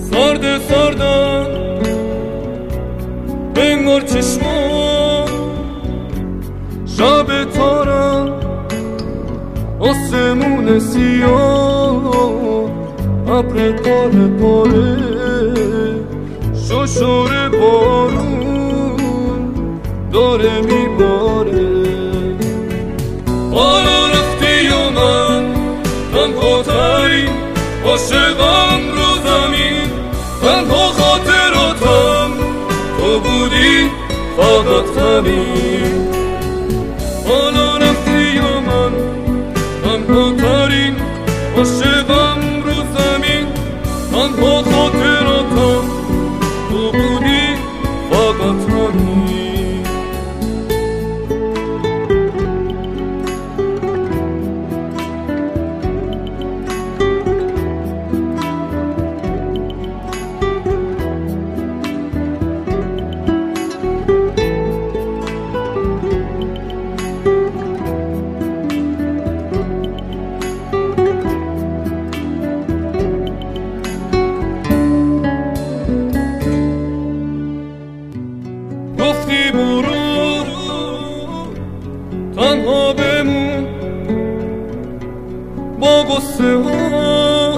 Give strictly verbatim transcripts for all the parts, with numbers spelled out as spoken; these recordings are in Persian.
سرد سردن انگار چشمان شب تارم آسمون سیاه ابر پاره پاره ششور بارون داره میباره حالا رفتی و من تنها ترین عاشقم رو زمین تنها خاطراتم تو بودی فقط همین حالا رفتی و من تنها ترین عاشقم رو زمین تنها خاطراتم تو بودی فقط همین گفتی برو تنها بمون با غصه ها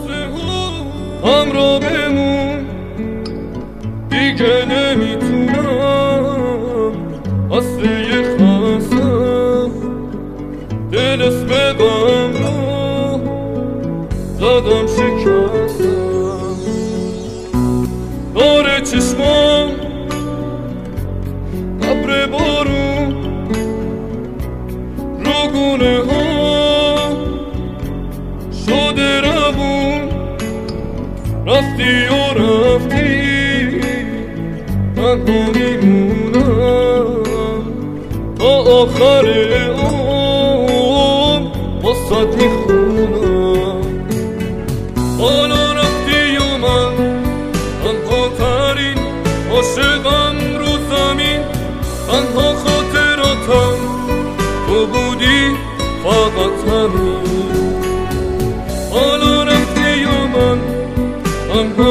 همراه بمون دیگه نمیتونم اصله خستم دل اسم غم رو زدم شکستم داره چشمام ابر بارون رو گونه ها شده روون رفتی و رفتی تنها میمونم تا آخر عمر واسات میخونم حالا رفتی و من تنها ترین عاشقم رو زمین تنها خاطراتم تو بودی فقط همین حالا رفتی و من تنها